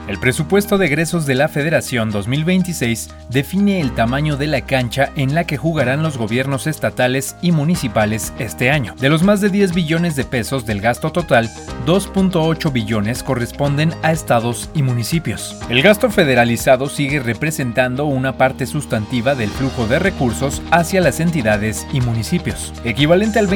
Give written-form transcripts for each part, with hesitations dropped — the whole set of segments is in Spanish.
El presupuesto de egresos de la Federación 2026 define el tamaño de la cancha en la que jugarán los gobiernos estatales y municipales este año. De los más de 10 billones de pesos del gasto total, 2.8 billones corresponden a estados y municipios. El gasto federalizado sigue representando una parte sustantiva del flujo de recursos hacia las entidades y municipios, equivalente al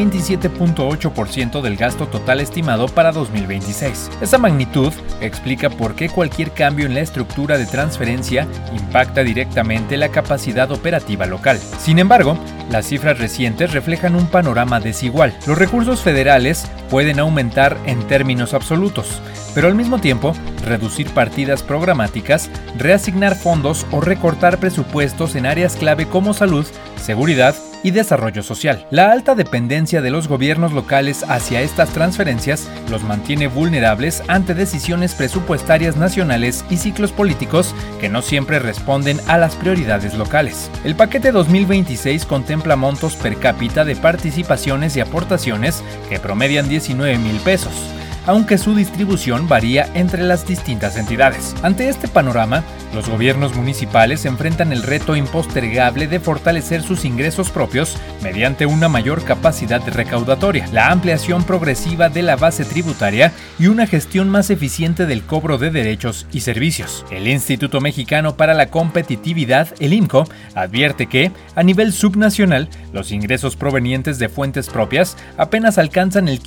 27.8% del gasto total estimado para 2026. Esa magnitud explica por qué cualquier cambio en la estructura de transferencia impacta directamente la capacidad operativa local. Sin embargo, las cifras recientes reflejan un panorama desigual. Los recursos federales pueden aumentar en términos absolutos, pero al mismo tiempo reducir partidas programáticas, reasignar fondos o recortar presupuestos en áreas clave como salud, seguridad y desarrollo social. La alta dependencia de los gobiernos locales hacia estas transferencias los mantiene vulnerables ante decisiones presupuestarias nacionales y ciclos políticos que no siempre responden a las prioridades locales. El paquete 2026 contempla montos per cápita de participaciones y aportaciones que promedian 19,000 pesos, aunque su distribución varía entre las distintas entidades. Ante este panorama, los gobiernos municipales enfrentan el reto impostergable de fortalecer sus ingresos propios mediante una mayor capacidad recaudatoria, la ampliación progresiva de la base tributaria y una gestión más eficiente del cobro de derechos y servicios. El Instituto Mexicano para la Competitividad, el IMCO, advierte que, a nivel subnacional, los ingresos provenientes de fuentes propias apenas alcanzan el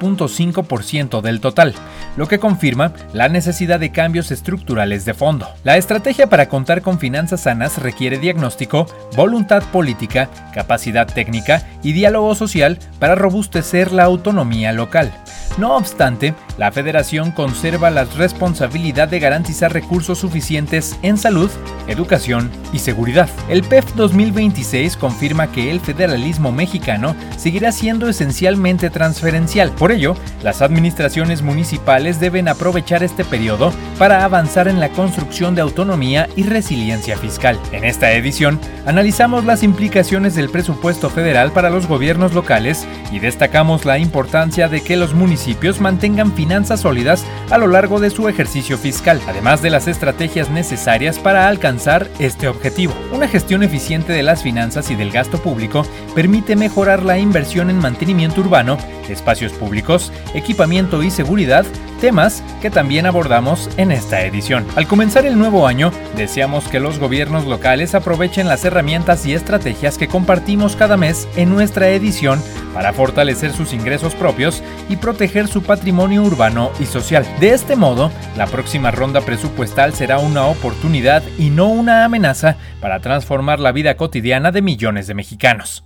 15.5% del total, lo que confirma la necesidad de cambios estructurales de fondo. La estrategia para contar con finanzas sanas requiere diagnóstico, voluntad política, capacidad técnica y diálogo social para robustecer la autonomía local. No obstante, la Federación conserva la responsabilidad de garantizar recursos suficientes en salud, educación y seguridad. El PEF 2026 confirma que el federalismo mexicano seguirá siendo esencialmente transferencial. Por ello, las administraciones municipales deben aprovechar este periodo para avanzar en la construcción de autonomía y resiliencia fiscal. En esta edición, analizamos las implicaciones del presupuesto federal para los gobiernos locales y destacamos la importancia de que los municipios mantengan finanzas sólidas a lo largo de su ejercicio fiscal, además de las estrategias necesarias para alcanzar este objetivo. Una gestión eficiente de las finanzas y del gasto público permite mejorar la inversión en mantenimiento urbano, espacios públicos, equipamiento y seguridad, temas que también abordamos en esta edición. Al comenzar el nuevo año, deseamos que los gobiernos locales aprovechen las herramientas y estrategias que compartimos cada mes en nuestra edición para fortalecer sus ingresos propios y proteger su patrimonio urbano y social. De este modo, la próxima ronda presupuestal será una oportunidad y no una amenaza para transformar la vida cotidiana de millones de mexicanos.